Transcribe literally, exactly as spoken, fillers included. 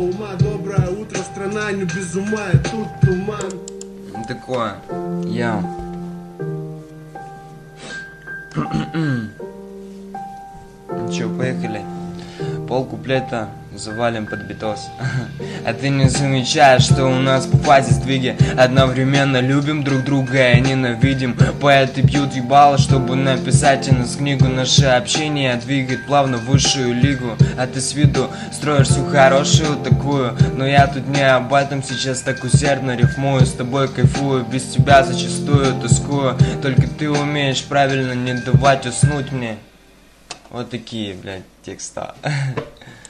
ума. Доброе утро, страна не без ума, и тут туман. Такое. Я. Ну чё, поехали. Пол куплета завалим под битос. А ты не замечаешь, что у нас по фазе сдвиги? Одновременно любим друг друга и ненавидим. Поэты бьют ебало, чтобы написать о нас книгу. Наше общение двигает плавно в высшую лигу. А ты с виду строишь всю хорошую такую. Но я тут не об этом сейчас так усердно рифмую. С тобой кайфую, без тебя зачастую тоскую. Только ты умеешь правильно не давать уснуть мне. Вот такие, блядь, текста.